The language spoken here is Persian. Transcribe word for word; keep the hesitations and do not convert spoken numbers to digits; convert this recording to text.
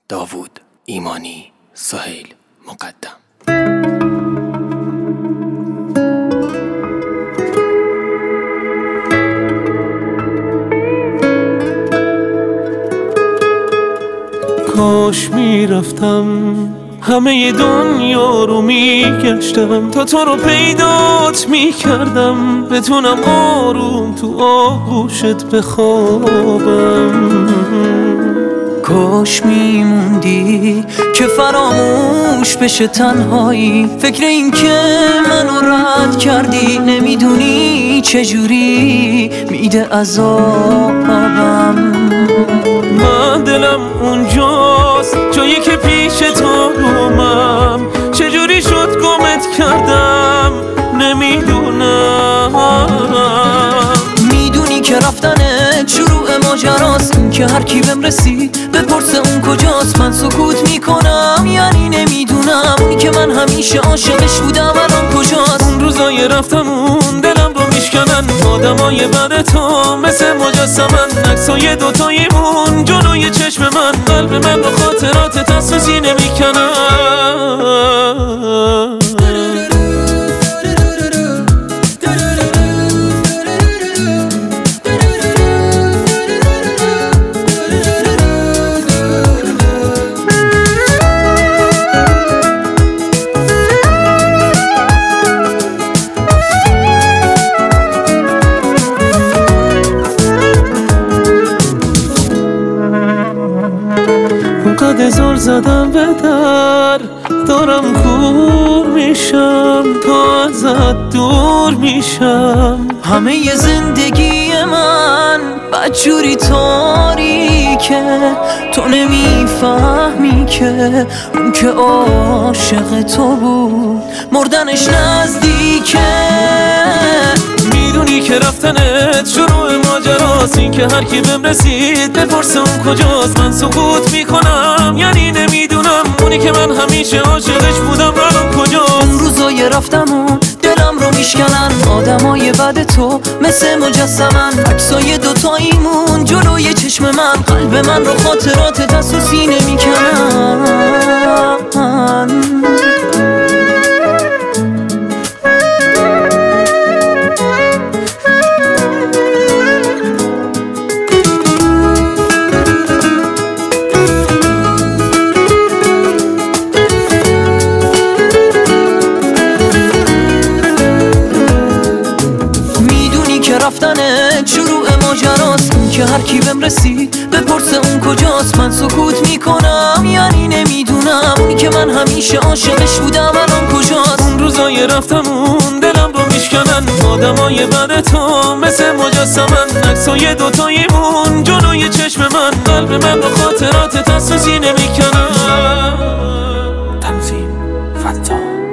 داوود ایمانی، سهیل مقدم. کاش میرفتم همه دنیا رو میگشتم تا تو رو پیدات میکردم، بتونم آروم تو آغوشت بخوابم. کاش میموندی که فراموش بشه تنهایی، فکر این که منو رد کردی نمیدونی چجوری میده عذابم. من دلم اونجاست جایی که پیش تو رومم، چجوری شد گمت کردم نمیدونم. میدونی که رفتنت شروع ماجراست، این که هر کی بهم رسید بپرسه اون کجاست. من سکوت میکنم یعنی نمیدونم اونی که من همیشه عاشقش بودم الان کجاست. اون روزای رفتمون دلم رو میشکنن آدمای بعد تو مثل مجسمن، عکسای دوتاییمون جلوی چشم من، قلب من رو خاطرات تسوسی نمیکنن. اونقدر زور زدم به در، دارم کور میشم تا ازت دور میشم. همه ی زندگی من بدجوری تاریکه، تو نمیفهمی که اون که عاشق تو بود مردنش نزدیکه. میدونی که رفتنت شروع ماجراست، این که هر کی بهم رسید بپرسه اون کجاست. من سکوت میکنم یعنی نمیدونم اونی که من همیشه عاشقش بودم الان کجاست. اون روزای رفتمون دلم رو میشکنن آدمای بعد تو مثل مجسمن، عکسای دوتاییمون جلوی چشم من، قلب من رو خاطرات تسوسی نمیکنن. رفتنت شروع ماجراست، این که هر کی بهم رسید بپرسه اون کجاست. من سکوت میکنم یعنی نمیدونم اونی که من همیشه عاشقش بودم الان کجاست. اون روزای رفتمون دلم رو میشکنن آدمای بعد تو مثل مجسمن، عکسای دوتاییمون جلوی چشم من، قلب من رو خاطرات تسوسی نمیکنن. تنظیم فتا.